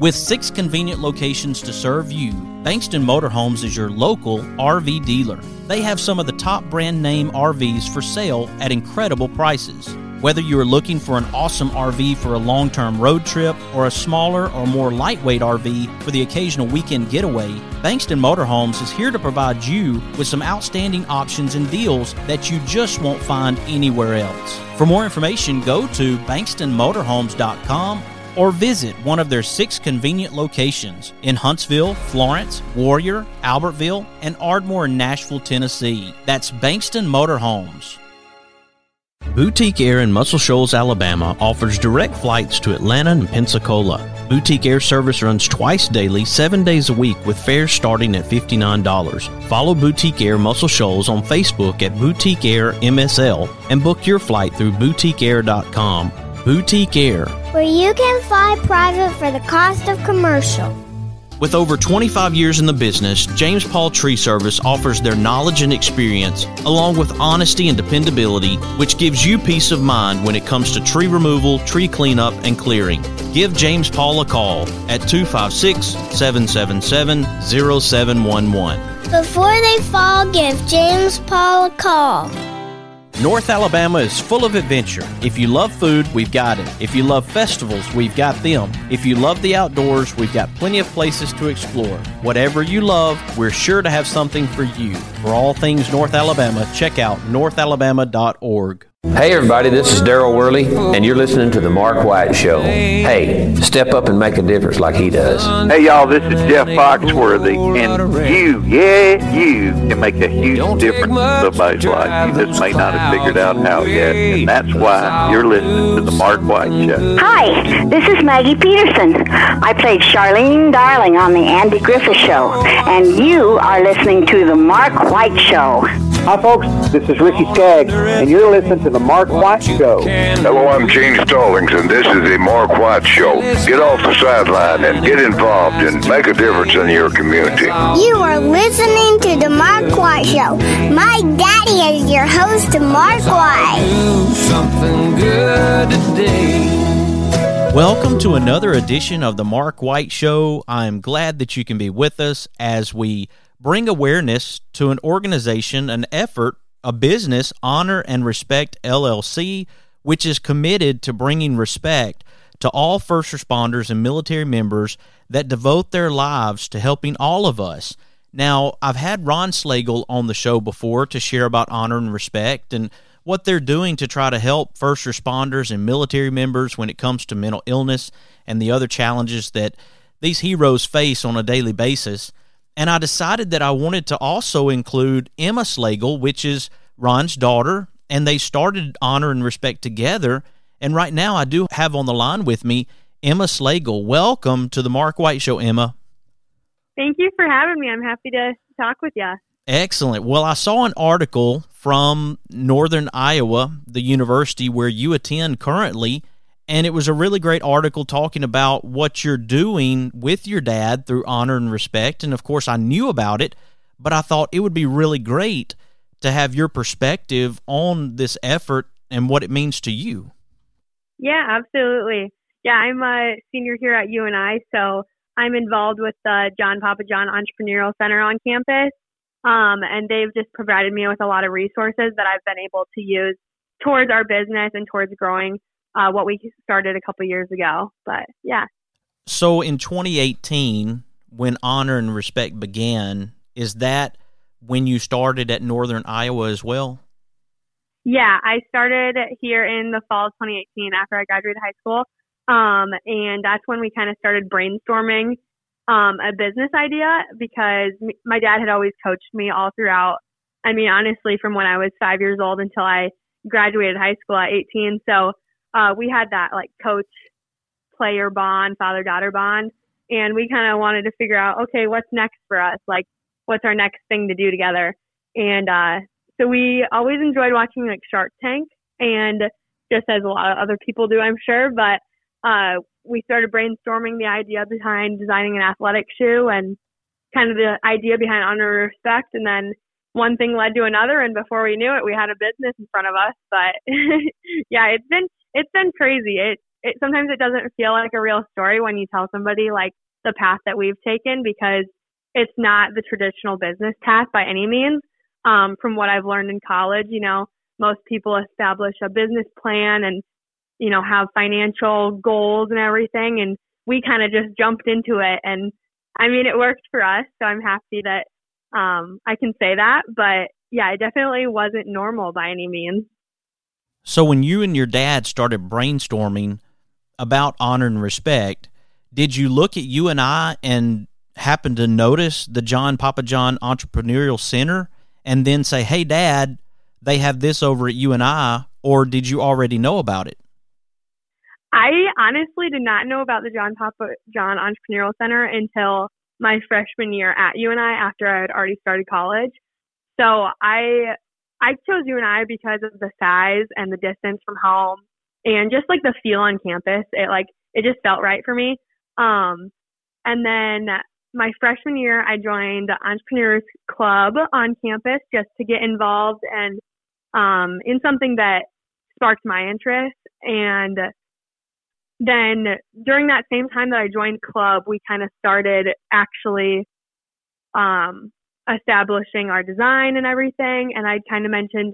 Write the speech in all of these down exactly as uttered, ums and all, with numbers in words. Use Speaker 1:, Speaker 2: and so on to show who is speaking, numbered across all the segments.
Speaker 1: With six convenient locations to serve you, Bankston Motorhomes is your local R V dealer. They have some of the top brand name R Vs for sale at incredible prices. Whether you are looking for an awesome R V for a long-term road trip or a smaller or more lightweight R V for the occasional weekend getaway, Bankston Motorhomes is here to provide you with some outstanding options and deals that you just won't find anywhere else. For more information, go to bankston motorhomes dot com or visit one of their six convenient locations in Huntsville, Florence, Warrior, Albertville, and Ardmore in Nashville, Tennessee. That's Bankston Motorhomes. Boutique Air in Muscle Shoals, Alabama offers direct flights to Atlanta and Pensacola. Boutique Air service runs twice daily, seven days a week with fares starting at fifty-nine dollars. Follow Boutique Air Muscle Shoals on Facebook at Boutique Air M S L and book your flight through boutique air dot com. Boutique Air,
Speaker 2: where you can fly private for the cost of commercial.
Speaker 1: With over twenty-five years in the business, James Paul Tree Service offers their knowledge and experience, along with honesty and dependability, which gives you peace of mind when it comes to tree removal, tree cleanup, and clearing. Give James Paul a call at two five six, seven seven seven, zero seven one one.
Speaker 2: Before they fall, give James Paul a call.
Speaker 1: North Alabama is full of adventure. If you love food, we've got it. If you love festivals, we've got them. If you love the outdoors, we've got plenty of places to explore. Whatever you love, we're sure to have something for you. For all things North Alabama, check out north alabama dot org.
Speaker 3: Hey everybody, this is Daryl Worley, and you're listening to The Mark White Show. Hey, step up and make a difference like he does.
Speaker 4: Hey y'all, this is Jeff Foxworthy, and you, yeah, you can make a huge difference in somebody's life. You just may not have figured out how yet, and that's why you're listening to The Mark White Show.
Speaker 5: Hi, this is Maggie Peterson. I played Charlene Darling on The Andy Griffith Show, and you are listening to The Mark White Show.
Speaker 6: Hi folks, this is Ricky Skaggs, and you're listening to The Mark White Show.
Speaker 7: Hello, I'm Gene Stallings, and this is The Mark White Show. Get off the sideline and get involved and make a difference in your community.
Speaker 2: You are listening to The Mark White Show. My daddy is your host, Mark White.
Speaker 8: Do something good today.
Speaker 1: Welcome to another edition of The Mark White Show. I'm glad that you can be with us as we bring awareness to an organization, an effort, a business, Honor and Respect L L C, which is committed to bringing respect to all first responders and military members that devote their lives to helping all of us. Now, I've had Ron Slagle on the show before to share about Honor and Respect and what they're doing to try to help first responders and military members when it comes to mental illness and the other challenges that these heroes face on a daily basis. And I decided that I wanted to also include Emma Slagle, which is Ron's daughter, and they started Honor and Respect together. And right now I do have on the line with me Emma Slagle. Welcome to the Mark White Show, Emma.
Speaker 9: Thank you for having me. I'm happy to talk with you.
Speaker 1: Excellent. Well, I saw an article from Northern Iowa, the university where you attend currently, and it was a really great article talking about what you're doing with your dad through Honor and Respect. And, of course, I knew about it, but I thought it would be really great to have your perspective on this effort and what it means to you.
Speaker 9: Yeah, absolutely. Yeah, I'm a senior here at U N I, so I'm involved with the John Papa John Entrepreneurial Center on campus, um, and they've just provided me with a lot of resources that I've been able to use towards our business and towards growing Uh, what we started a couple years ago. But yeah.
Speaker 1: So in twenty eighteen, when Honor and Respect began, is that when you started at Northern Iowa as well?
Speaker 9: Yeah, I started here in the fall of twenty eighteen after I graduated high school. Um, and that's when we kind of started brainstorming um, a business idea because m- my dad had always coached me all throughout. I mean, honestly, from when I was five years old until I graduated high school at eighteen. So Uh, we had that like coach player bond, father daughter bond. And we kind of wanted to figure out, okay, what's next for us? Like, what's our next thing to do together? And, uh, so we always enjoyed watching like Shark Tank, and just as a lot of other people do, I'm sure, but, uh, we started brainstorming the idea behind designing an athletic shoe and kind of the idea behind Honor and Respect. And then one thing led to another, and before we knew it, we had a business in front of us. But yeah, it's been, It's been crazy. It it, sometimes it doesn't feel like a real story when you tell somebody like the path that we've taken, because it's not the traditional business path by any means. Um, from what I've learned in college, you know, most people establish a business plan and, you know, have financial goals and everything. And we kind of just jumped into it. And I mean, it worked for us. So I'm happy that um, I can say that. But yeah, it definitely wasn't normal by any means.
Speaker 1: So when you and your dad started brainstorming about honor and respect, did you look at U N I and happen to notice the John Papa John Entrepreneurial Center and then say, hey, Dad, they have this over at U N I, or did you already know about it?
Speaker 9: I honestly did not know about the John Papa John Entrepreneurial Center until my freshman year at U N I, after I had already started college. So I I chose U N I because of the size and the distance from home and just like the feel on campus. It like it just felt right for me. Um, and then my freshman year, I joined the Entrepreneurs Club on campus just to get involved and um, in something that sparked my interest. And then during that same time that I joined club, we kind of started actually um, establishing our design and everything. And I kind of mentioned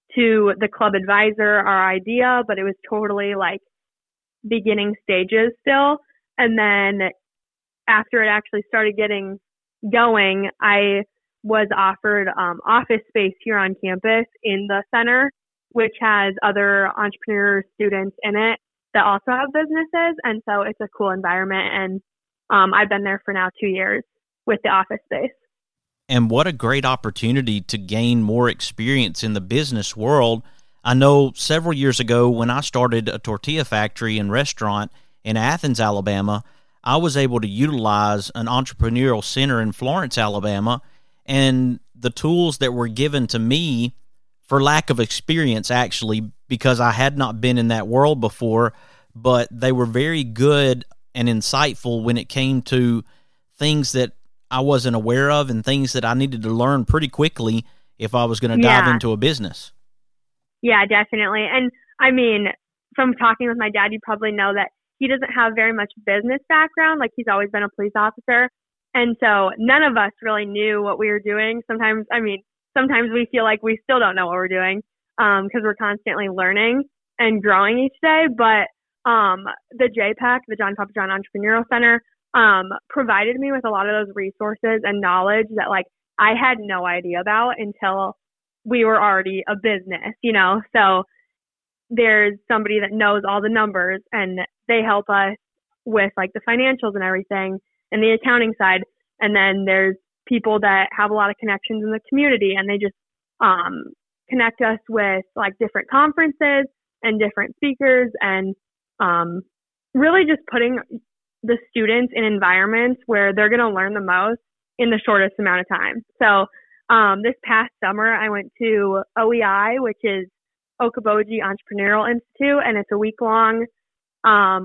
Speaker 9: to the club advisor our idea, but it was totally like beginning stages still. And then after it actually started getting going, I was offered um, office space here on campus in the center, which has other entrepreneur students in it that also have businesses. And so it's a cool environment. And um, I've been there for now two years with the office space.
Speaker 1: And what a great opportunity to gain more experience in the business world. I know several years ago when I started a tortilla factory and restaurant in Athens, Alabama, I was able to utilize an entrepreneurial center in Florence, Alabama, and the tools that were given to me for lack of experience, actually, because I had not been in that world before, but they were very good and insightful when it came to things that I wasn't aware of and things that I needed to learn pretty quickly if I was going to dive
Speaker 9: yeah.
Speaker 1: into a business.
Speaker 9: Yeah, definitely. And I mean, from talking with my dad, you probably know that he doesn't have very much business background. Like, he's always been a police officer. And so none of us really knew what we were doing. Sometimes, I mean, sometimes we feel like we still don't know what we're doing um, because we're constantly learning and growing each day. But um, the J PAC, the John Papa John Entrepreneurial Center, um, provided me with a lot of those resources and knowledge that, like, I had no idea about until we were already a business, you know? So there's somebody that knows all the numbers and they help us with like the financials and everything and the accounting side. And then there's people that have a lot of connections in the community and they just um, connect us with like different conferences and different speakers and um, really just putting the students in environments where they're going to learn the most in the shortest amount of time. So um, this past summer, I went to O E I, which is Okoboji Entrepreneurial Institute, and it's a week-long um,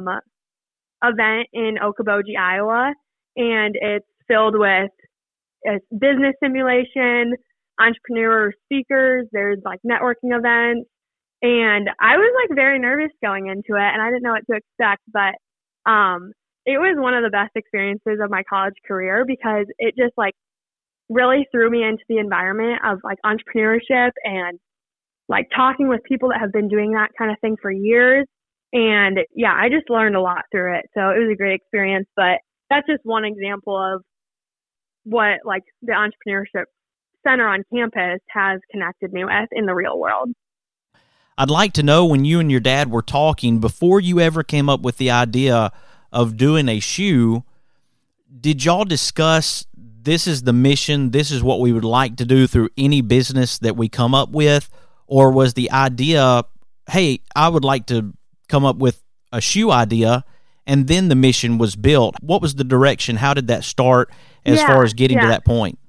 Speaker 9: event in Okoboji, Iowa, and it's filled with uh, business simulation, entrepreneur speakers, there's like networking events, and I was like very nervous going into it, and I didn't know what to expect, but um, it was one of the best experiences of my college career because it just like really threw me into the environment of like entrepreneurship and like talking with people that have been doing that kind of thing for years. And yeah, I just learned a lot through it. So it was a great experience, but that's just one example of what like the Entrepreneurship Center on campus has connected me with in the real world.
Speaker 1: I'd like to know, when you and your dad were talking, before you ever came up with the idea of doing a shoe, did y'all discuss this is the mission, this is what we would like to do through any business that we come up with? Or was the idea, hey, I would like to come up with a shoe idea, and then the mission was built? What was the direction? How did that start as
Speaker 9: yeah,
Speaker 1: far as getting
Speaker 9: yeah.
Speaker 1: to that point?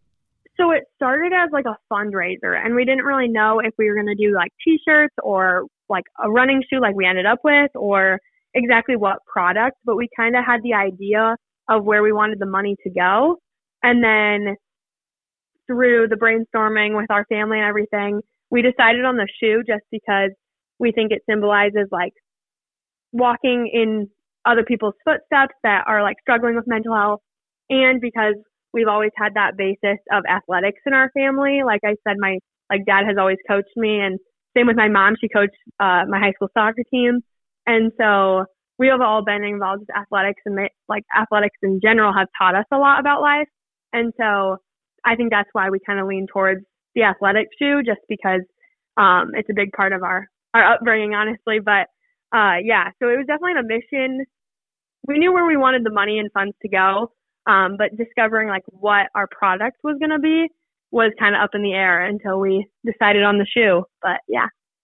Speaker 9: So it started as like a fundraiser, and we didn't really know if we were going to do like t-shirts or like a running shoe like we ended up with, or exactly what product, but we kind of had the idea of where we wanted the money to go. And then through the brainstorming with our family and everything, we decided on the shoe just because we think it symbolizes like walking in other people's footsteps that are like struggling with mental health, and because we've always had that basis of athletics in our family. Like I said, my like dad has always coached me, and same with my mom. She coached uh, my high school soccer team, and so we have all been involved with athletics, and they, like athletics in general have taught us a lot about life. And so I think that's why we kind of lean towards the athletic shoe, just because um, it's a big part of our, our upbringing, honestly. But uh, yeah, so it was definitely a mission. We knew where we wanted the money and funds to go, um, but discovering like what our product was going to be was kind of up in the air until we decided on the shoe. But yeah.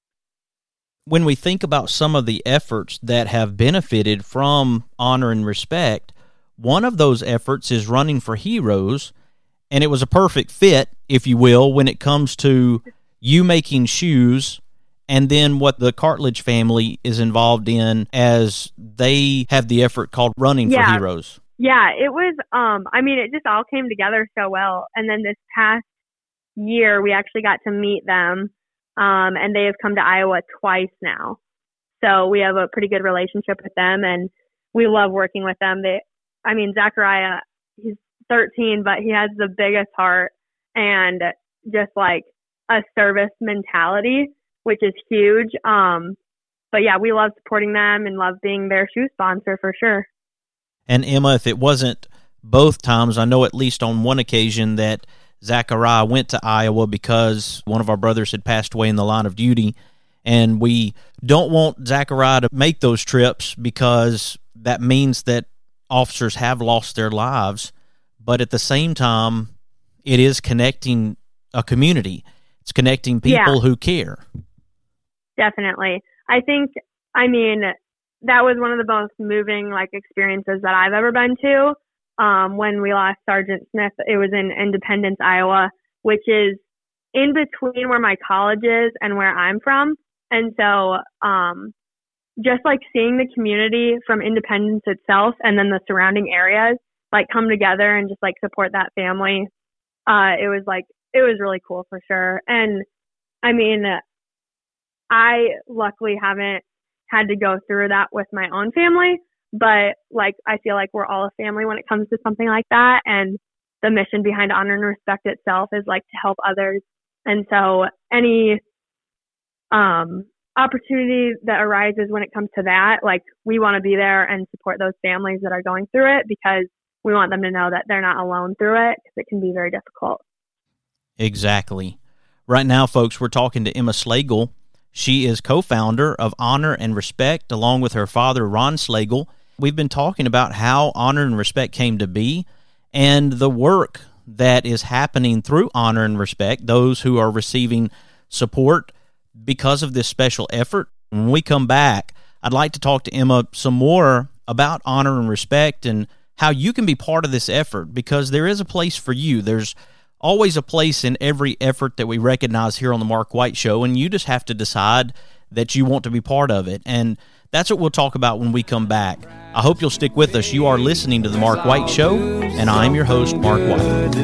Speaker 1: When we think about some of the efforts that have benefited from Honor and Respect, one of those efforts is Running for Heroes, and it was a perfect fit, if you will, when it comes to you making shoes and then what the Cartledge family is involved in as they have the effort called Running
Speaker 9: yeah.
Speaker 1: for Heroes.
Speaker 9: Yeah, it was, um, I mean, it just all came together so well. And then this past year, we actually got to meet them, um, and they have come to Iowa twice now. So we have a pretty good relationship with them, and we love working with them. They, I mean, Zachariah, he's thirteen, but he has the biggest heart and just like a service mentality, which is huge. Um, but yeah, we love supporting them and love being their shoe sponsor for sure.
Speaker 1: And Emma, if it wasn't both times, I know at least on one occasion that Zachariah went to Iowa because one of our brothers had passed away in the line of duty, and we don't want Zachariah to make those trips because that means that officers have lost their lives, but at the same time, it is connecting a community. It's connecting people
Speaker 9: yeah.
Speaker 1: who care.
Speaker 9: Definitely. I think, I mean, that was one of the most moving like experiences that I've ever been to. Um, when we lost Sergeant Smith, it was in Independence, Iowa, which is in between where my college is and where I'm from. And so, um, just like seeing the community from Independence itself and then the surrounding areas like come together and just like support that family. Uh, it was like, it was really cool for sure. And I mean, I luckily haven't had to go through that with my own family, but like, I feel like we're all a family when it comes to something like that. And the mission behind Honor and Respect itself is like to help others. And so any, um, opportunity that arises when it comes to that, like we want to be there and support those families that are going through it, because we want them to know that they're not alone through it, because it can be very difficult.
Speaker 1: Exactly. Right now, folks, we're talking to Emma Slagle. She is co-founder of Honor and Respect, along with her father, Ron Slagle. We've been talking about how Honor and Respect came to be and the work that is happening through Honor and Respect, those who are receiving support because of this special effort. When we come back, I'd like to talk to Emma some more about Honor and Respect and how you can be part of this effort, because there is a place for you. There's always a place in every effort that we recognize here on the Mark White Show, and you just have to decide that you want to be part of it. And that's what we'll talk about when we come back. I hope you'll stick with us. You are listening to the Mark White Show, and I'm your host, Mark White.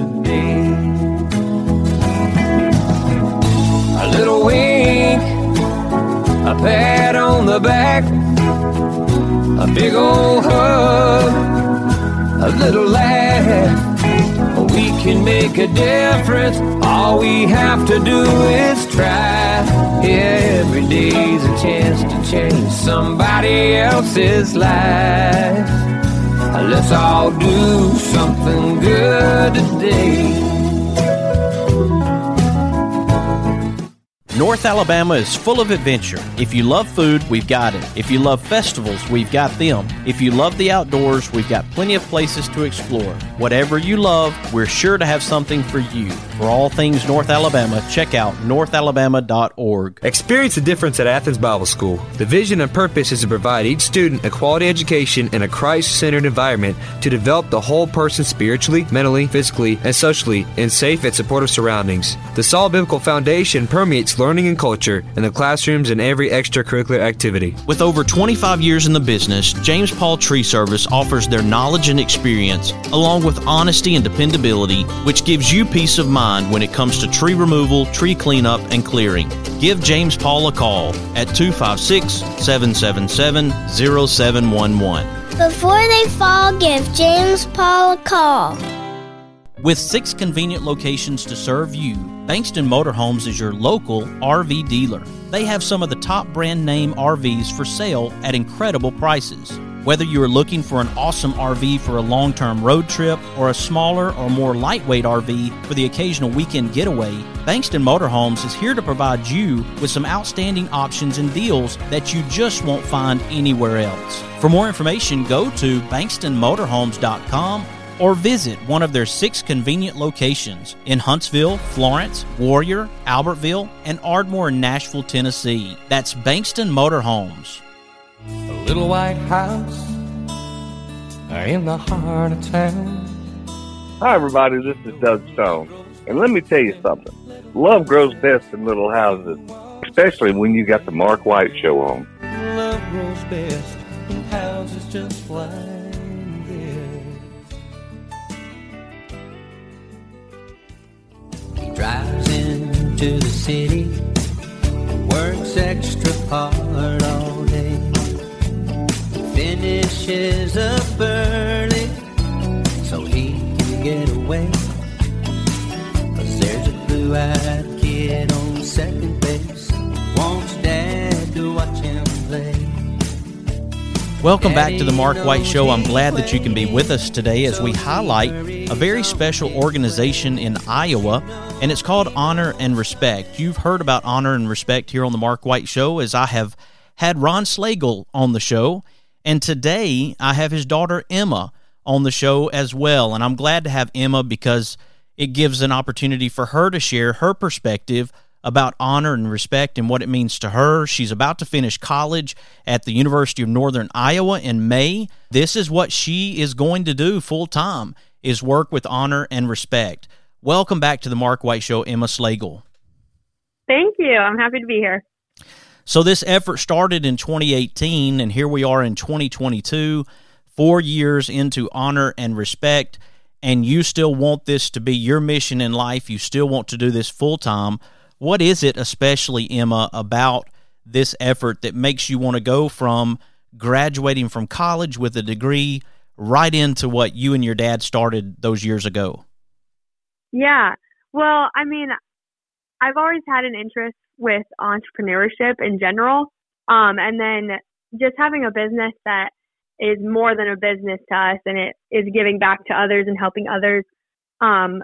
Speaker 8: A little wink, a pat on the back, a big old hug, a little laugh. We can make a difference. All we have to do is try. Every day's a chance to change somebody else's life. Let's all do something good today.
Speaker 1: North Alabama is full of adventure. If you love food, we've got it. If you love festivals, we've got them. If you love the outdoors, we've got plenty of places to explore. Whatever you love, we're sure to have something for you. For all things North Alabama, check out north alabama dot org.
Speaker 10: Experience the difference at Athens Bible School. The vision and purpose is to provide each student a quality education in a Christ-centered environment to develop the whole person spiritually, mentally, physically, and socially in safe and supportive surroundings. The solid biblical foundation permeates learning and culture in the classrooms and every extracurricular activity.
Speaker 1: With over twenty-five years in the business, James Paul Tree Service offers their knowledge and experience, along with honesty and dependability, which gives you peace of mind when it comes to tree removal, tree cleanup, and clearing. Give James Paul a call at two five six, seven seven seven, zero seven one one.
Speaker 2: Before they fall, give James Paul a call.
Speaker 1: With six convenient locations to serve you, Bankston Motorhomes is your local R V dealer. They have some of the top brand name R Vs for sale at incredible prices. Whether you are looking for an awesome R V for a long-term road trip or a smaller or more lightweight R V for the occasional weekend getaway, Bankston Motorhomes is here to provide you with some outstanding options and deals that you just won't find anywhere else. For more information, go to bankston motorhomes dot com or visit one of their six convenient locations in Huntsville, Florence, Warrior, Albertville, and Ardmore, Nashville, Tennessee. That's Bankston Motorhomes.
Speaker 8: A little white house in the heart of town.
Speaker 11: Hi, everybody. This is Doug Stone. And let me tell you something. Love grows best in little houses, especially when you got the Mark White Show on.
Speaker 8: Love grows best in houses just like this. He drives into the city, works extra hard all day, finishes up early so he can get away. 'Cause there's a blue-eyed kid on second base, wants dad to watch him play.
Speaker 1: Welcome back to the Mark White Show. I'm glad that you can be with us today as we highlight a very special organization in Iowa, and it's called Honor and Respect. You've heard about Honor and Respect here on the Mark White Show, as I have had Ron Slagle on the show, and today I have his daughter Emma on the show as well. And I'm glad to have Emma because it gives an opportunity for her to share her perspective about honor and respect and what it means to her. She's about to finish college at the University of Northern Iowa in May. This is what she is going to do full time, is work with honor and respect. Welcome back to the Mark White Show, Emma Slagle.
Speaker 9: Thank you. I'm happy to be here.
Speaker 1: So this effort started in twenty eighteen, and here we are in twenty twenty-two, four years into honor and respect, and you still want this to be your mission in life. You still want to do this full time. What is it, especially, Emma, about this effort that makes you want to go from graduating from college with a degree right into what you and your dad started those years ago?
Speaker 9: Yeah. Well, I mean, I've always had an interest with entrepreneurship in general. Um, and then just having a business that is more than a business to us, and it is giving back to others and helping others um,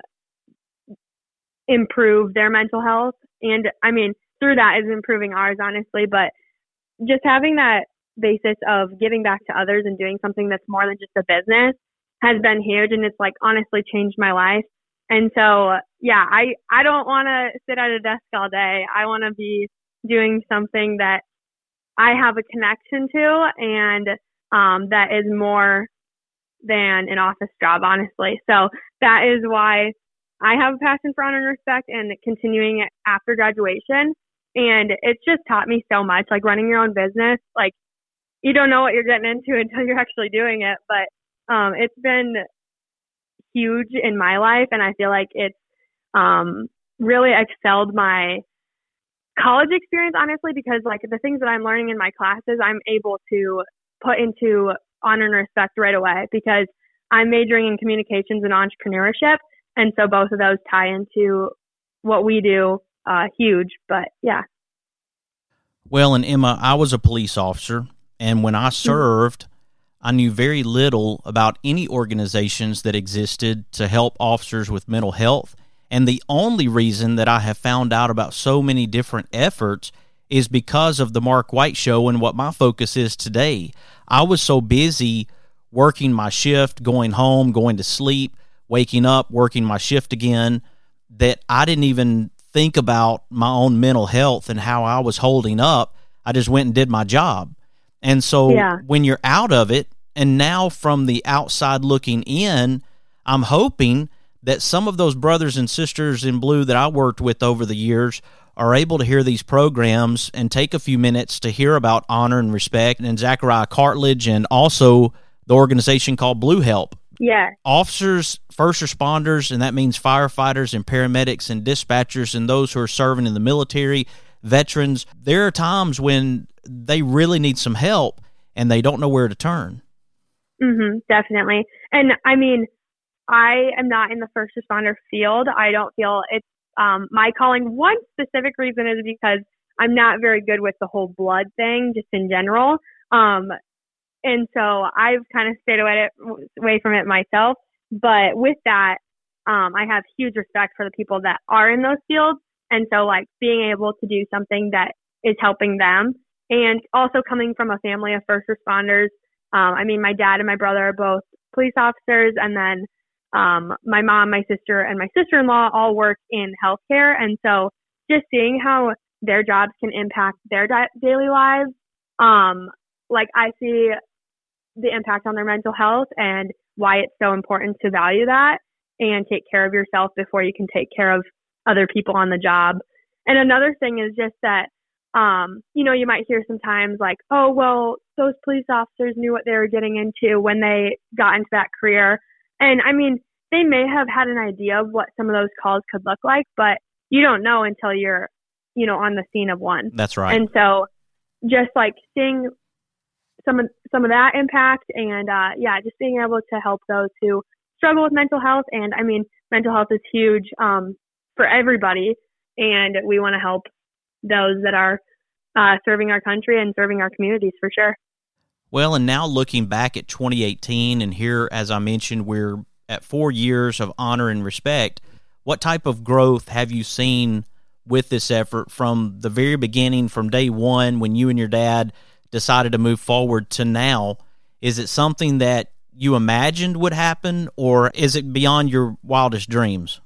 Speaker 9: improve their mental health. And I mean, through that is improving ours, honestly, but just having that basis of giving back to others and doing something that's more than just a business has been huge. And it's like honestly changed my life. And so, yeah, I, I don't want to sit at a desk all day. I want to be doing something that I have a connection to and um, that is more than an office job, honestly. So that is why I have a passion for honor and respect and continuing it after graduation. And it's just taught me so much, like running your own business. Like, you don't know what you're getting into until you're actually doing it. But um, it's been huge in my life. And I feel like it's um, really excelled my college experience, honestly, because like the things that I'm learning in my classes, I'm able to put into honor and respect right away because I'm majoring in communications and entrepreneurship. And so both of those tie into what we do, uh, huge, but yeah.
Speaker 1: Well, and Emma, I was a police officer, and when I served, I knew very little about any organizations that existed to help officers with mental health. And the only reason that I have found out about so many different efforts is because of the Mark White Show and what my focus is today. I was so busy working my shift, going home, going to sleep, waking up, working my shift again, that I didn't even think about my own mental health and how I was holding up. I just went and did my job. And so yeah. When you're out of it, and now from the outside looking in, I'm hoping that some of those brothers and sisters in blue that I worked with over the years are able to hear these programs and take a few minutes to hear about Honor and Respect and Zachariah Cartledge and also the organization called Blue Help.
Speaker 9: Yeah.
Speaker 1: Officers, first responders, and that means firefighters and paramedics and dispatchers and those who are serving in the military, veterans, there are times when they really need some help and they don't know where to turn.
Speaker 9: Mm-hmm, definitely. And I mean, I am not in the first responder field. I don't feel it's um, my calling. One specific reason is because I'm not very good with the whole blood thing, just in general. Um, And so I've kind of stayed away, away from it myself. But with that, um, I have huge respect for the people that are in those fields. And so like being able to do something that is helping them, and also coming from a family of first responders. Um, I mean, my dad and my brother are both police officers. And then um, my mom, my sister, and my sister-in-law all work in healthcare. And so just seeing how their jobs can impact their di- daily lives, um, like I see the impact on their mental health and why it's so important to value that and take care of yourself before you can take care of other people on the job. And another thing is just that, um, you know, you might hear sometimes like, oh, well, those police officers knew what they were getting into when they got into that career. And I mean, they may have had an idea of what some of those calls could look like, but you don't know until you're, you know, on the scene of one.
Speaker 1: That's right.
Speaker 9: And so just like seeing some of some of that impact, and uh, yeah, just being able to help those who struggle with mental health. And I mean, mental health is huge um, for everybody, and we want to help those that are uh, serving our country and serving our communities for sure.
Speaker 1: Well, and now looking back at twenty eighteen, and here, as I mentioned, we're at four years of Honor and Respect. What type of growth have you seen with this effort from the very beginning, from day one when you and your dad decided to move forward to now? Is it something that you imagined would happen, or is it beyond your wildest dreams?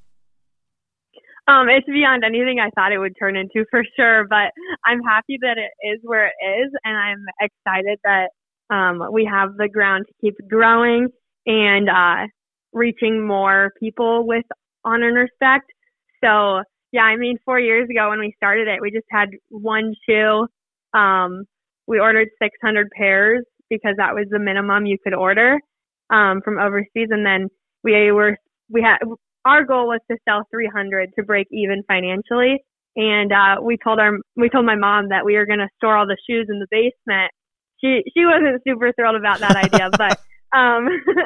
Speaker 9: Um, it's beyond anything I thought it would turn into, for sure, but I'm happy that it is where it is, and I'm excited that um, we have the ground to keep growing and uh, reaching more people with honor and respect. So, yeah, I mean, four years ago when we started it, we just had one shoe. Um, we ordered six hundred pairs because that was the minimum you could order um, from overseas. And then we were, we had, our goal was to sell three hundred to break even financially. And uh, we told our, we told my mom that we were going to store all the shoes in the basement. She, she wasn't super thrilled about that idea, but um,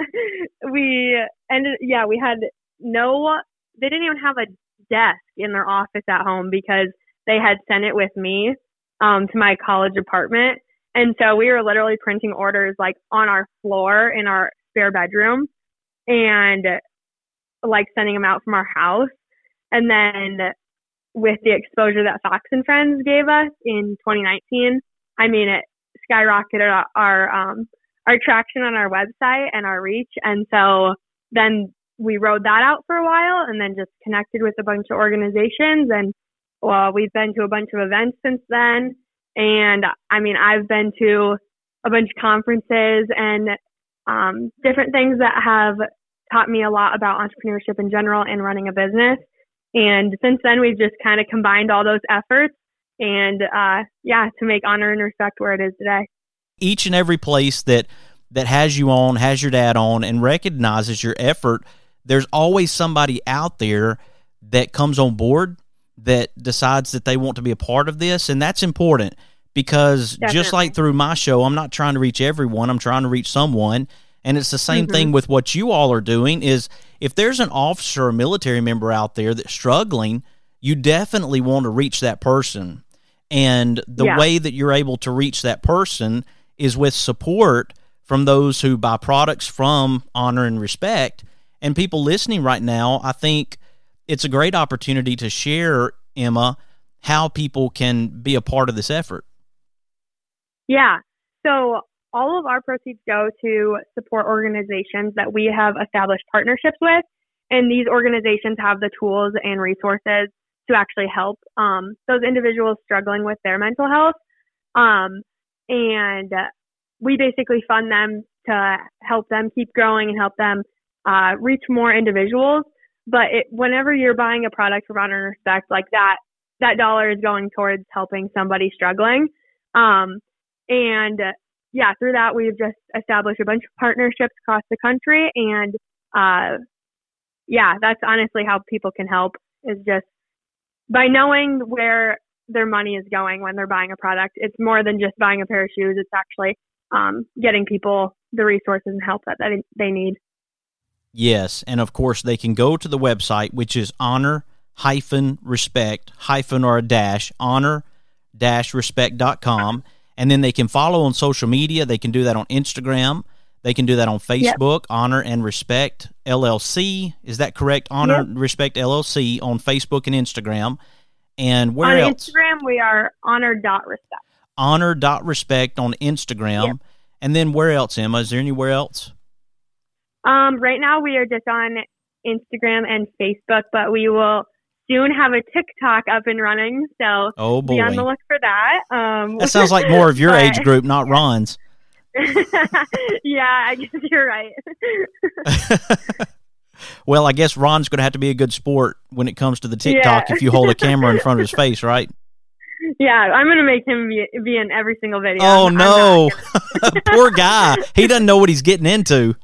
Speaker 9: we ended, yeah, we had no, they didn't even have a desk in their office at home because they had sent it with me um, to my college apartment. And so we were literally printing orders like on our floor in our spare bedroom and like sending them out from our house. And then with the exposure that Fox and Friends gave us in twenty nineteen, I mean, it skyrocketed our, our, um, our traction on our website and our reach. And so then we rode that out for a while and then just connected with a bunch of organizations. And well, we've been to a bunch of events since then. And I mean, I've been to a bunch of conferences and um, different things that have taught me a lot about entrepreneurship in general and running a business. And since then, we've just kind of combined all those efforts and, uh, yeah, to make Honor and Respect where it is today.
Speaker 1: Each and every place that, that has you on, has your dad on, and recognizes your effort, there's always somebody out there that comes on board that decides that they want to be a part of this. And that's important because Definitely. Just like through my show, I'm not trying to reach everyone. I'm trying to reach someone. And it's the same mm-hmm. thing with what you all are doing is if there's an officer or military member out there that's struggling, you definitely want to reach that person. And the yeah. way that you're able to reach that person is with support from those who buy products from Honor and Respect. And people listening right now, I think it's a great opportunity to share, Emma, how people can be a part of this effort.
Speaker 9: Yeah. So all of our proceeds go to support organizations that we have established partnerships with. And these organizations have the tools and resources to actually help um, those individuals struggling with their mental health. Um, and we basically fund them to help them keep growing and help them uh, reach more individuals. But it, whenever you're buying a product from Honor and Respect, like that that dollar is going towards helping somebody struggling. Um, and uh, yeah, through that, we've just established a bunch of partnerships across the country. And uh, yeah, that's honestly how people can help, is just by knowing where their money is going when they're buying a product. It's more than just buying a pair of shoes. It's actually um, getting people the resources and help that they, they need.
Speaker 1: Yes, and of course they can go to the website, which is honor hyphen respect hyphen or a dash honor dash respect dot com, and then they can follow on social media. They can do that on Instagram. They can do that on Facebook, yep. Honor and Respect L L C. Is that correct? Honor and yep. Respect L L C on Facebook and Instagram. And where
Speaker 9: on
Speaker 1: else?
Speaker 9: On Instagram, we are honor dot respect.
Speaker 1: honor dot respect on Instagram. Yep. And then where else, Emma? Is there anywhere else?
Speaker 9: Um, right now we are just on Instagram and Facebook, but we will soon have a TikTok up and running. So
Speaker 1: oh boy.
Speaker 9: Be on the look for that. Um,
Speaker 1: that sounds like more of your but, age group, not Ron's.
Speaker 9: Yeah, I guess you're right.
Speaker 1: Well, I guess Ron's going to have to be a good sport when it comes to the TikTok yeah. if you hold a camera in front of his face, right?
Speaker 9: Yeah, I'm going to make him be, be in every single video.
Speaker 1: Oh,
Speaker 9: I'm,
Speaker 1: no.
Speaker 9: I'm
Speaker 1: Poor guy. He doesn't know what he's getting into.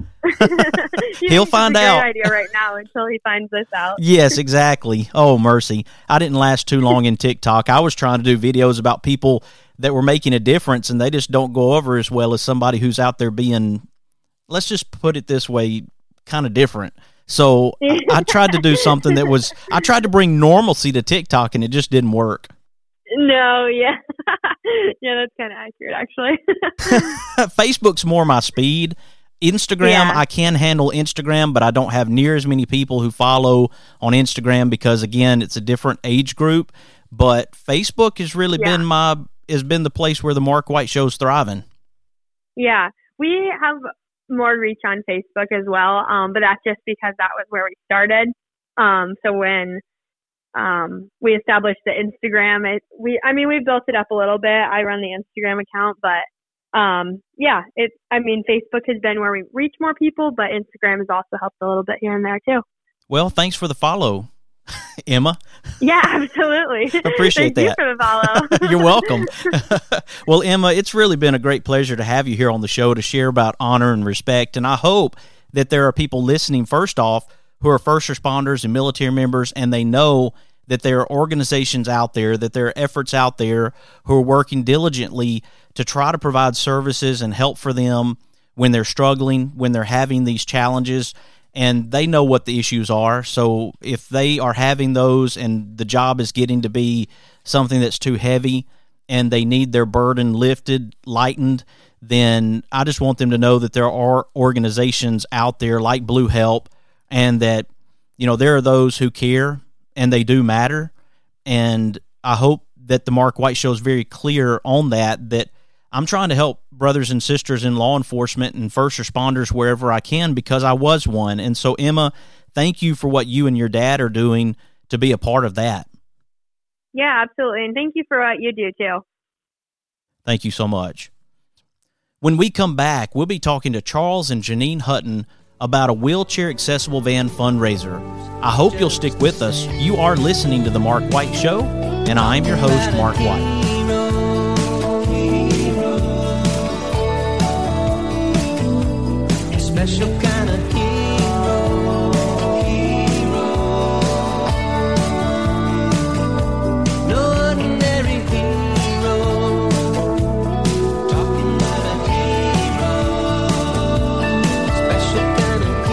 Speaker 1: He'll find
Speaker 9: it's a
Speaker 1: out.
Speaker 9: Great idea right now until he finds this out.
Speaker 1: Yes, exactly. Oh, mercy. I didn't last too long in TikTok. I was trying to do videos about people that were making a difference, and they just don't go over as well as somebody who's out there being, let's just put it this way, kind of different. So I, I tried to do something that was, I tried to bring normalcy to TikTok, and it just didn't work.
Speaker 9: No, yeah. Yeah, that's kind of accurate, actually.
Speaker 1: Facebook's more my speed. Instagram, yeah. I can handle Instagram, but I don't have near as many people who follow on Instagram because, again, it's a different age group. But Facebook has really yeah. been my has been the place where the Mark White Show's thriving.
Speaker 9: Yeah, we have more reach on Facebook as well, um, but that's just because that was where we started. Um, so when um, we established the Instagram, it, we I mean we built it up a little bit. I run the Instagram account, but Um, yeah, it's, I mean, Facebook has been where we reach more people, but Instagram has also helped a little bit here and there too.
Speaker 1: Well, thanks for the follow, Emma.
Speaker 9: Yeah, absolutely.
Speaker 1: Appreciate
Speaker 9: Thank
Speaker 1: that.
Speaker 9: you for the follow.
Speaker 1: You're welcome. Well, Emma, it's really been a great pleasure to have you here on the show to share about honor and respect. And I hope that there are people listening, first off, who are first responders and military members, and they know that there are organizations out there, that there are efforts out there who are working diligently to try to provide services and help for them when they're struggling, when they're having these challenges, and they know what the issues are. So if they are having those and the job is getting to be something that's too heavy and they need their burden lifted, lightened, then I just want them to know that there are organizations out there like Blue Help, and that, you know, there are those who care and they do matter. And I hope that the Mark White Show is very clear on that, that I'm trying to help brothers and sisters in law enforcement and first responders wherever I can, because I was one. And so, Emma, thank you for what you and your dad are doing to be a part of that.
Speaker 9: Yeah, absolutely. And thank you for what you do, too.
Speaker 1: Thank you so much. When we come back, we'll be talking to Charles and Janine Hutton about a wheelchair-accessible van fundraiser. I hope you'll stick with us. You are listening to The Mark White Show, and I'm your host, Mark White.
Speaker 8: Special kind of hero, hero. No ordinary hero. Talking about a hero. Special kind of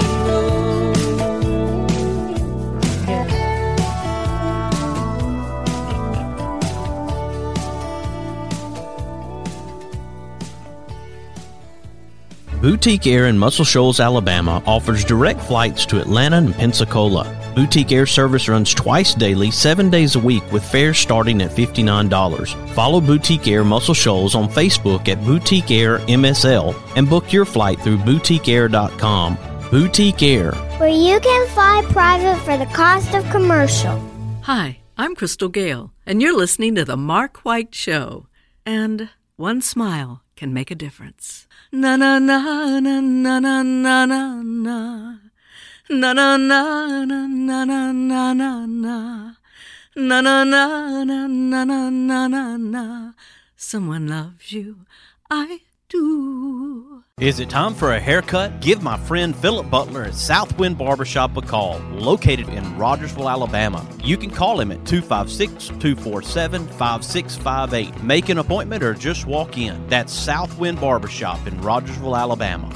Speaker 1: Boutique Air in Muscle Shoals, Alabama offers direct flights to Atlanta and Pensacola. Boutique Air service runs twice daily, seven days a week, with fares starting at fifty-nine dollars. Follow Boutique Air Muscle Shoals on Facebook at Boutique Air M S L and book your flight through boutique air dot com. Boutique Air,
Speaker 2: where you can fly private for the cost of commercial.
Speaker 12: Hi, I'm Crystal Gale, and you're listening to The Mark White Show. And one smile can make a difference. Na na na na na na na na na na na na na na na na na Na na na na na na na na na. Someone loves you. I do.
Speaker 1: Is it time for a haircut? Give my friend Philip Butler at Southwind Barbershop a call, located in Rogersville, Alabama. You can call him at two five six, two four seven, five six five eight. Make an appointment or just walk in. That's Southwind Barbershop in Rogersville, Alabama.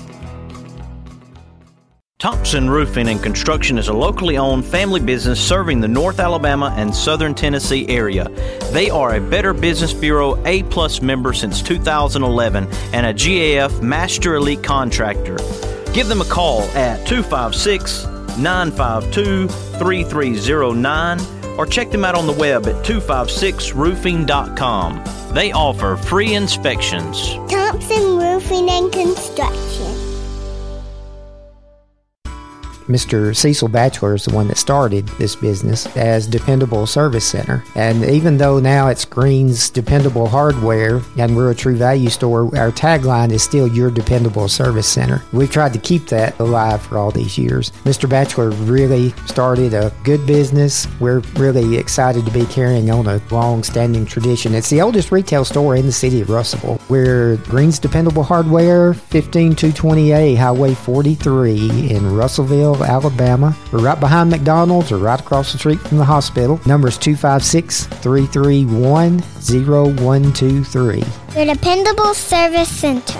Speaker 1: Thompson Roofing and Construction is a locally owned family business serving the North Alabama and Southern Tennessee area. They are a Better Business Bureau A-plus member since two thousand eleven and a G A F Master Elite Contractor. Give them a call at two five six, nine five two, three three zero nine or check them out on the web at two five six roofing dot com. They offer free inspections.
Speaker 2: Thompson Roofing and Construction.
Speaker 13: Mister Cecil Batchelor is the one that started this business as Dependable Service Center. And even though now it's Green's Dependable Hardware and we're a True Value store, our tagline is still Your Dependable Service Center. We've tried to keep that alive for all these years. Mister Batchelor really started a good business. We're really excited to be carrying on a long-standing tradition. It's the oldest retail store in the city of Russellville. We're Green's Dependable Hardware, fifteen two twenty A Highway forty-three in Russellville, Alabama. We're right behind McDonald's or right across the street from the hospital. Number is two five six, three three one, zero one two three.
Speaker 2: Your Dependable Service Center.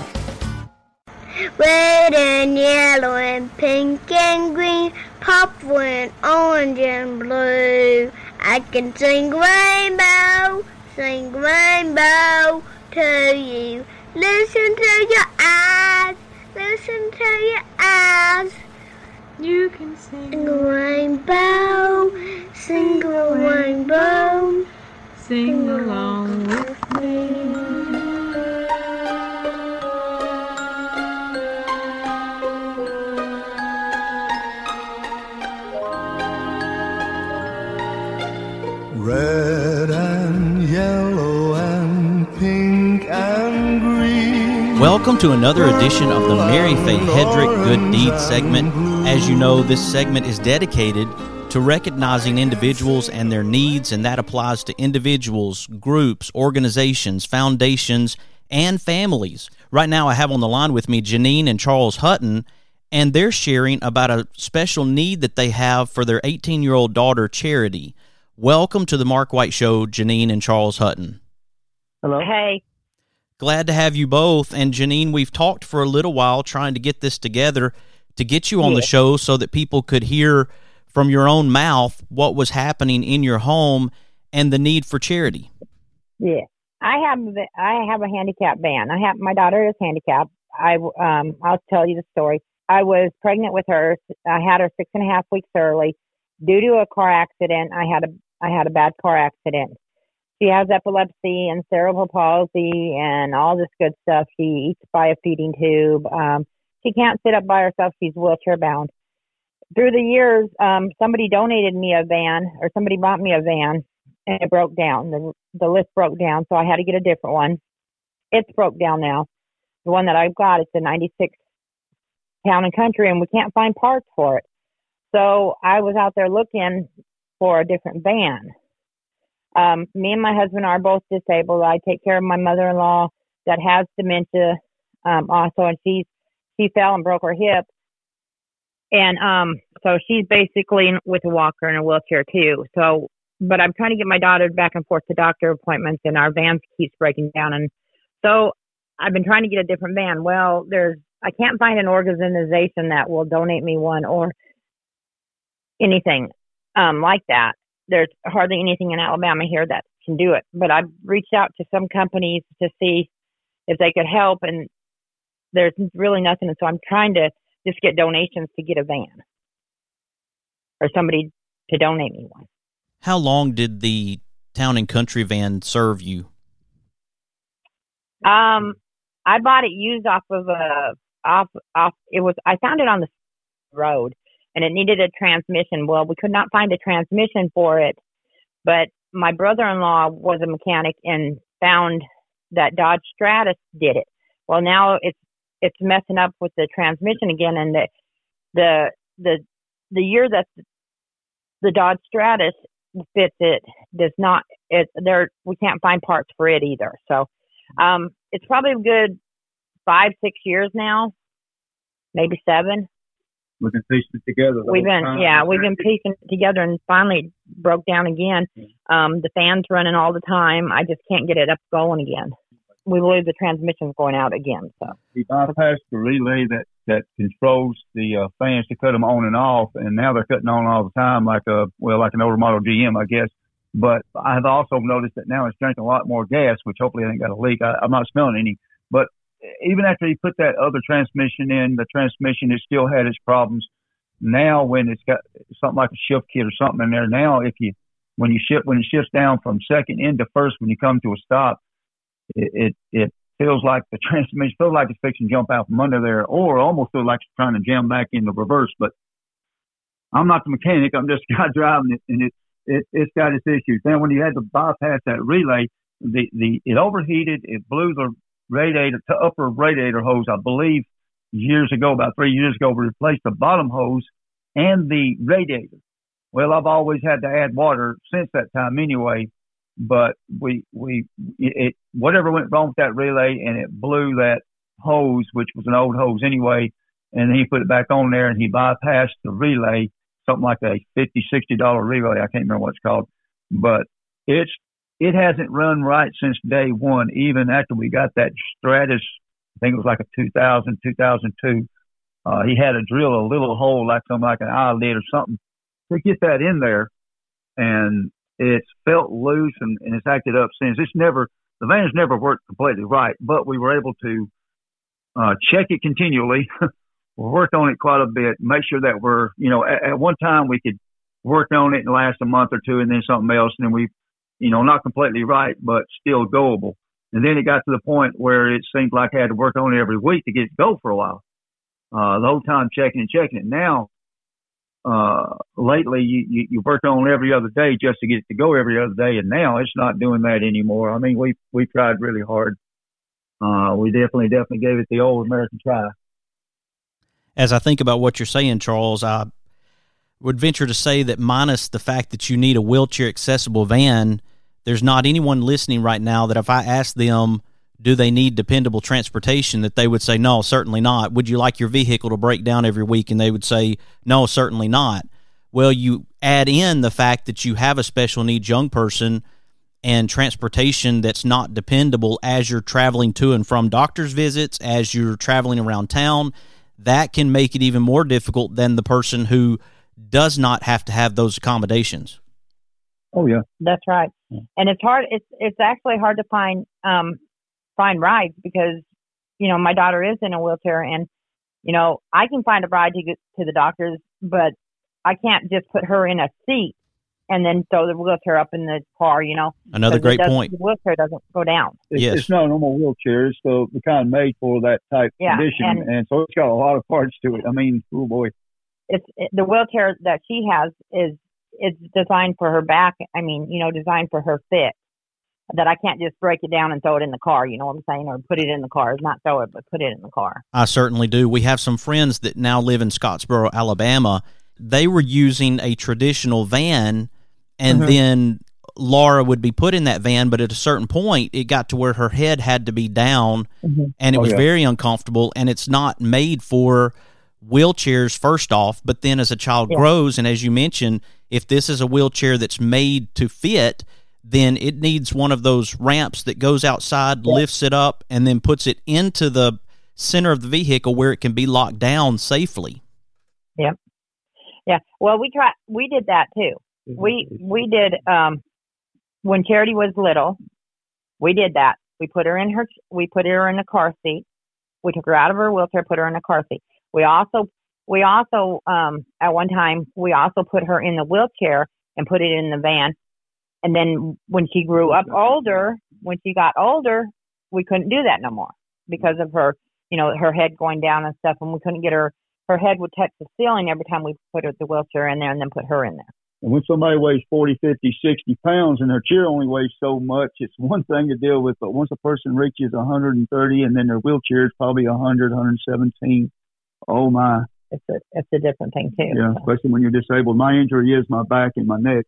Speaker 2: Red and yellow and pink and green, purple and orange and blue. I can sing rainbow, sing rainbow to you. Listen to your eyes, listen to your eyes. You can sing a rainbow, sing a rainbow, sing along with me.
Speaker 14: Red and yellow and pink and green.
Speaker 1: Welcome to another edition of the Mary Faye Hedrick Good Deeds segment. As you know, this segment is dedicated to recognizing individuals and their needs, and that applies to individuals, groups, organizations, foundations, and families. Right now, I have on the line with me Janine and Charles Hutton, and they're sharing about a special need that they have for their eighteen-year-old daughter, Charity. Welcome to the Mark White Show, Janine and Charles Hutton.
Speaker 15: Hello. Hey.
Speaker 1: Glad to have you both. And Janine, we've talked for a little while trying to get this together to get you on yes. the show so that people could hear from your own mouth what was happening in your home and the need for charity.
Speaker 15: Yeah. I have I have a handicap van. I have my daughter is handicapped. I um I'll tell you the story. I was pregnant with her. I had her six and a half weeks early. Due to a car accident, I had a I had a bad car accident. She has epilepsy and cerebral palsy and all this good stuff. She eats by a feeding tube. Um, she can't sit up by herself. She's wheelchair bound. Through the years, um, somebody donated me a van, or somebody bought me a van, and it broke down. The the lift broke down, so I had to get a different one. It's broke down now. The one that I've got, it's a ninety-six Town and Country, and we can't find parts for it. So I was out there looking for a different van. Um, me and my husband are both disabled. I take care of my mother-in-law that has dementia um, also, and she's she fell and broke her hip. And um, so she's basically with a walker and a wheelchair too. So, but I'm trying to get my daughter back and forth to doctor appointments, and our van keeps breaking down. And so I've been trying to get a different van. Well, there's I can't find an organization that will donate me one or anything um, like that. There's hardly anything in Alabama here that can do it. But I've reached out to some companies to see if they could help, and there's really nothing. And so I'm trying to just get donations to get a van or somebody to donate me one.
Speaker 1: How long did the Town and Country van serve you?
Speaker 15: Um, I bought it used off of a off off. It was I found it on the road. And it needed a transmission. Well, we could not find a transmission for it, but my brother-in-law was a mechanic and found that Dodge Stratus did it. Well, now it's it's messing up with the transmission again, and the the the the year that the Dodge Stratus fits it does not. It there we can't find parts for it either. So um, it's probably a good five, six years now, maybe seven.
Speaker 16: We've been piecing it together.
Speaker 15: We've been, time. yeah, we've been piecing it together, and finally it broke down again. Um, the fan's running all the time. I just can't get it up going again. We believe the transmission's going out again. So
Speaker 16: he bypassed the relay that that controls the uh, fans to cut them on and off, and now they're cutting on all the time, like a well, like an older model G M, I guess. But I've also noticed that now it's drinking a lot more gas, which hopefully I ain't got a leak. I, I'm not smelling any, but even after he put that other transmission in, the transmission, it still had its problems. Now, when it's got something like a shift kit or something in there, now if you, when you shift, when it shifts down from second into first, when you come to a stop, it, it, it feels like the transmission, feels like it's fixing to jump out from under there, or almost feels like it's trying to jam back into reverse. But I'm not the mechanic. I'm just a guy driving it, and it, it, it's got its issues. Then when you had to bypass that relay, the, the, it overheated, it blew the radiator to upper radiator hose, I believe years ago, about three years ago, we replaced the bottom hose and the radiator. Well, I've always had to add water since that time anyway, but we, we, it, whatever went wrong with that relay, and it blew that hose, which was an old hose anyway, and then he put it back on there and he bypassed the relay, something like a fifty, sixty dollars relay. I can't remember what it's called, but it's, it hasn't run right since day one, even after we got that Stratus. I think it was like a two thousand, two thousand two. Uh, he had to drill a little hole, like something like an eyelid or something, to get that in there. And it's felt loose and, and it's acted up since. It's never, the van's never worked completely right, but we were able to uh, check it continually. We worked on it quite a bit, make sure that we're, you know, at, at one time we could work on it and last a month or two and then something else. And then we, you know, not completely right, but still goable. And then it got to the point where it seemed like I had to work on it every week to get it to go for a while. Uh, the whole time checking and checking it. Now, uh, lately you, you, you work on it every other day just to get it to go every other day. And now it's not doing that anymore. I mean, we, we tried really hard. Uh, we definitely, definitely gave it the old American try.
Speaker 1: As I think about what you're saying, Charles, I would venture to say that minus the fact that you need a wheelchair accessible van, there's not anyone listening right now that if I ask them, do they need dependable transportation, that they would say, no, certainly not. Would you like your vehicle to break down every week? And they would say, no, certainly not. Well, you add in the fact that you have a special needs young person and transportation that's not dependable as you're traveling to and from doctor's visits, as you're traveling around town, that can make it even more difficult than the person who does not have to have those accommodations.
Speaker 16: Oh yeah,
Speaker 15: that's right. And it's hard. It's it's actually hard to find um find rides because you know my daughter is in a wheelchair, and you know I can find a ride to get to the doctors, but I can't just put her in a seat and then throw the wheelchair up in the car. You know,
Speaker 1: another great point.
Speaker 15: The wheelchair doesn't go down.
Speaker 16: It's,
Speaker 1: yes,
Speaker 16: it's not a normal wheelchair. It's the, the kind made for that type
Speaker 15: yeah,
Speaker 16: condition,
Speaker 15: and,
Speaker 16: and so it's got a lot of parts to it. I mean, oh boy,
Speaker 15: it's it, the wheelchair that she has is. It's designed for her back. I mean, you know, designed for her fit. That I can't just break it down and throw it in the car. You know what I'm saying? Or put it in the car. Not throw it, but put it in the car.
Speaker 1: I certainly do. We have some friends that now live in Scottsboro, Alabama. They were using a traditional van, and mm-hmm. then Laura would be put in that van, but at a certain point, it got to where her head had to be down, mm-hmm. and it oh, was yeah. very uncomfortable, and it's not made for wheelchairs first off, but then as a child yeah. grows, and as you mentioned, if this is a wheelchair that's made to fit, then it needs one of those ramps that goes outside, yeah. lifts it up, and then puts it into the center of the vehicle where it can be locked down safely.
Speaker 15: Yep. Yeah. Well, we tried. We did that too. Mm-hmm. We we did um, when Charity was little. We did that. We put her in her. We put her in a car seat. We took her out of her wheelchair, put her in a car seat. We also. We also, um, at one time, we also put her in the wheelchair and put it in the van. And then when she grew up older, when she got older, we couldn't do that no more because of her, you know, her head going down and stuff. And we couldn't get her, her head would touch the ceiling every time we put her the wheelchair in there and then put her in there.
Speaker 16: And when somebody weighs forty, fifty, sixty pounds and their chair only weighs so much, it's one thing to deal with. But once a person reaches one hundred thirty and then their wheelchair is probably one hundred, one hundred seventeen, oh my.
Speaker 15: It's a, it's a different thing too.
Speaker 16: Yeah, especially when you're disabled. My injury is my back and my neck.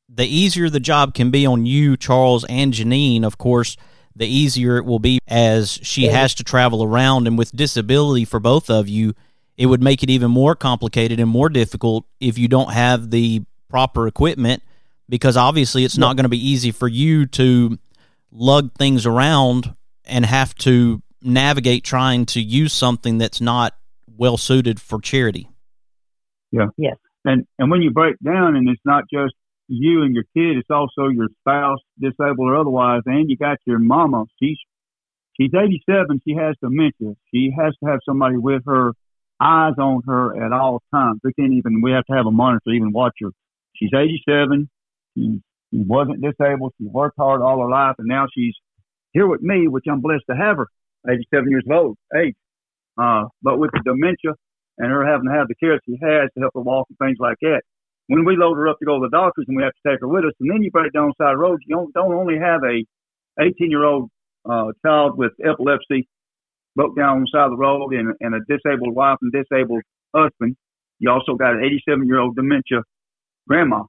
Speaker 1: the easier the job can be on you, Charles, and Janine, of course, the easier it will be as she has to travel around. And with disability for both of you, it would make it even more complicated and more difficult if you don't have the proper equipment, because obviously it's not going to be easy for you to lug things around and have to navigate trying to use something that's not well suited for charity.
Speaker 16: Yeah.
Speaker 15: Yes.
Speaker 16: And and when you break down, and it's not just you and your kid, it's also your spouse, disabled or otherwise, and you got your mama. She's she's eighty-seven. She has dementia. She has to have somebody with her, eyes on her at all times. We can't even. We have to have a monitor to even watch her. She's eighty-seven. She, she wasn't disabled. She worked hard all her life, and now she's here with me, which I'm blessed to have her. eighty-seven years old, age. Uh, but with the dementia and her having to have the care she has to help her walk and things like that. When we load her up to go to the doctors and we have to take her with us, and then you break down the side of the road, you don't, don't only have a eighteen-year-old uh, child with epilepsy broke down on the side of the road and, and a disabled wife and disabled husband. You also got an eighty-seven-year-old dementia grandma.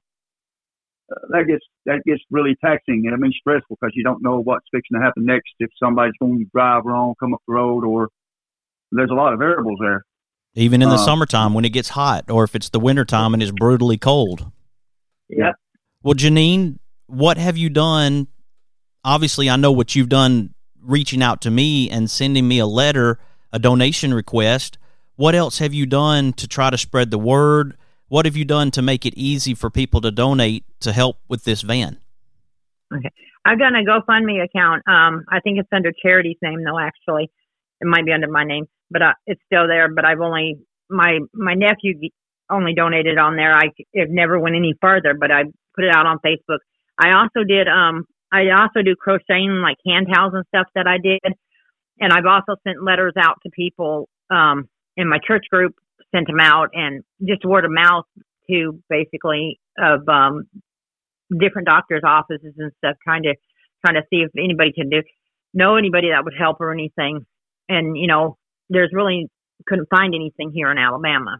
Speaker 16: Uh, that gets that gets really taxing, and I mean stressful, because you don't know what's fixing to happen next, if somebody's going to drive wrong, come up the road, or there's a lot of variables there.
Speaker 1: Even in the
Speaker 16: uh,
Speaker 1: summertime when it gets hot, or if it's the wintertime and it's brutally cold.
Speaker 16: Yeah.
Speaker 1: Well, Janine, what have you done? Obviously, I know what you've done reaching out to me and sending me a letter, a donation request. What else have you done to try to spread the word? What have you done to make it easy for people to donate to help with this van?
Speaker 15: Okay. I've done a GoFundMe account. Um, I think it's under charity's name, though, actually. It might be under my name, but uh, it's still there. But I've only, my my nephew only donated on there. I it never went any further, but I put it out on Facebook. I also did, um, I also do crocheting, like hand towels and stuff that I did. And I've also sent letters out to people um, in my church group, sent them out, and just word of mouth to basically of um, different doctors' offices and stuff, trying to trying to see if anybody can do know anybody that would help or anything. And you know, there's really couldn't find anything here in Alabama.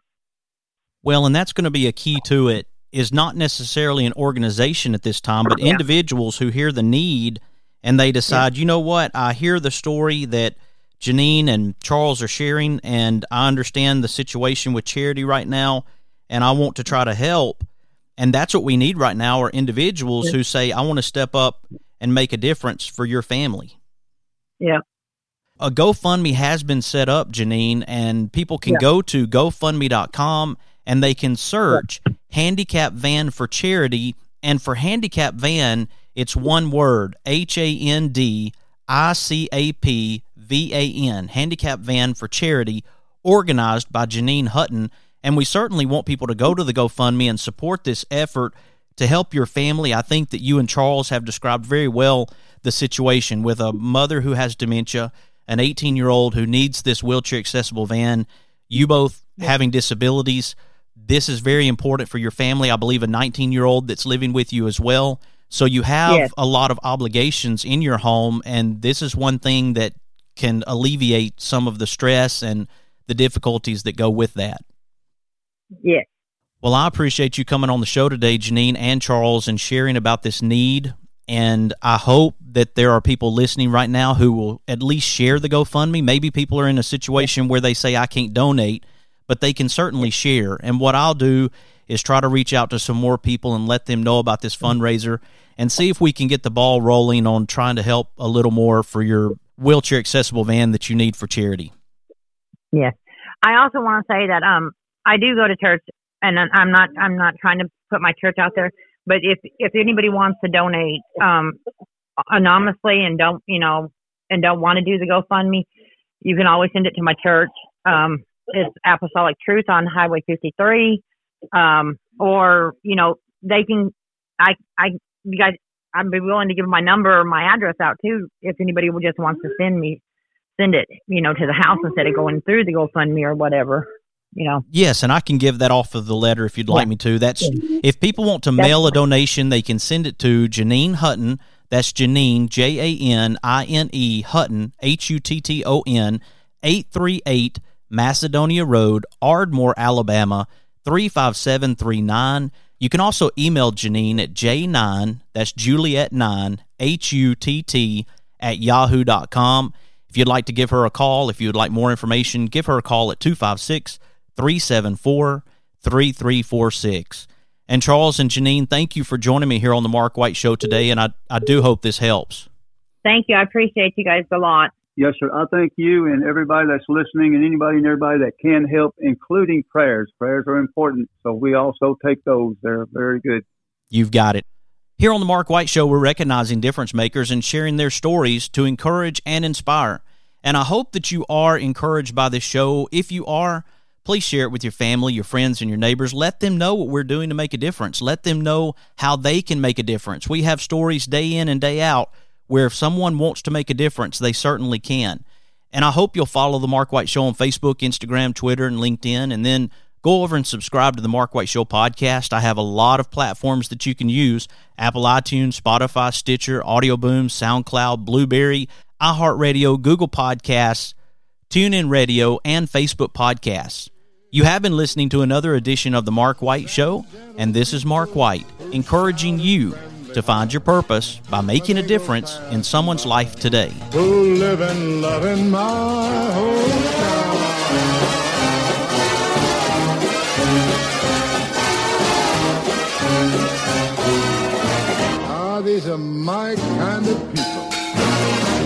Speaker 1: Well, and that's going to be a key to it. Is not necessarily an organization at this time, but
Speaker 15: yeah.
Speaker 1: individuals who hear the need and they decide, yeah. you know what, I hear the story that Janine and Charles are sharing, and I understand the situation with charity right now, and I want to try to help. And that's what we need right now, are individuals yeah. who say, I want to step up and make a difference for your family.
Speaker 15: Yeah.
Speaker 1: A GoFundMe has been set up, Janine, and people can yeah. go to GoFundMe dot com and they can search yeah. Handicap Van for Charity. And for Handicap Van, it's one word, H A N D I C A P V A N, Handicap Van for Charity, organized by Janine Hutton. And we certainly want people to go to the GoFundMe and support this effort to help your family. I think that you and Charles have described very well the situation with a mother who has dementia, an eighteen-year-old who needs this wheelchair-accessible van, you both having disabilities. This is very important for your family. I believe a nineteen-year-old that's living with you as well. So you have yes. a lot of obligations in your home, and this is one thing that can alleviate some of the stress and the difficulties that go with that.
Speaker 15: Yes.
Speaker 1: Well, I appreciate you coming on the show today, Janine and Charles, and sharing about this need. And I hope that there are people listening right now who will at least share the GoFundMe. Maybe people are in a situation where they say, I can't donate, but they can certainly share. And what I'll do is try to reach out to some more people and let them know about this fundraiser and see if we can get the ball rolling on trying to help a little more for your wheelchair accessible van that you need for charity.
Speaker 15: Yes. I also want to say that um, I do go to church, and I'm not I'm not trying to put my church out there. But if, if anybody wants to donate um, anonymously and don't, you know, and don't want to do the GoFundMe, you can always send it to my church. Um, it's Apostolic Truth on Highway fifty-three. Um, or, you know, they can, I, I, you guys, I'd be willing to give my number or my address out too, if anybody just wants to send me, send it, you know, to the house instead of going through the GoFundMe or whatever. You know.
Speaker 1: Yes, and I can give that off of the letter if you'd like yeah. me to. That's yeah. if people want to that's mail a donation, they can send it to Janine Hutton. That's Janine, J A N I N E, Hutton, H U T T O N, eight three eight Macedonia Road, Ardmore, Alabama, three five seven three nine. You can also email Janine at j nine, that's Juliet nine, H U T T, at yahoo dot com. If you'd like to give her a call, if you'd like more information, give her a call at two five six, three seven four, three three four six. And Charles and Janine, thank you for joining me here on the Mark White Show today, and I, I do hope this helps.
Speaker 15: Thank you. I appreciate you guys a lot.
Speaker 16: Yes, sir. I thank you and everybody that's listening and anybody and everybody that can help, including prayers. Prayers are important, so we also take those. They're very good.
Speaker 1: You've got it. Here on the Mark White Show, we're recognizing difference makers and sharing their stories to encourage and inspire. And I hope that you are encouraged by this show. If you are, please share it with your family, your friends, and your neighbors. Let them know what we're doing to make a difference. Let them know how they can make a difference. We have stories day in and day out where if someone wants to make a difference, they certainly can. And I hope you'll follow The Mark White Show on Facebook, Instagram, Twitter, and LinkedIn, and then go over and subscribe to The Mark White Show podcast. I have a lot of platforms that you can use: Apple iTunes, Spotify, Stitcher, AudioBoom, SoundCloud, Blueberry, iHeartRadio, Google Podcasts, TuneIn Radio, and Facebook Podcasts. You have been listening to another edition of The Mark White Show, and this is Mark White, encouraging you to find your purpose by making a difference in someone's life today.
Speaker 14: Who live and love in my hometown. Ah, these are my kind of people.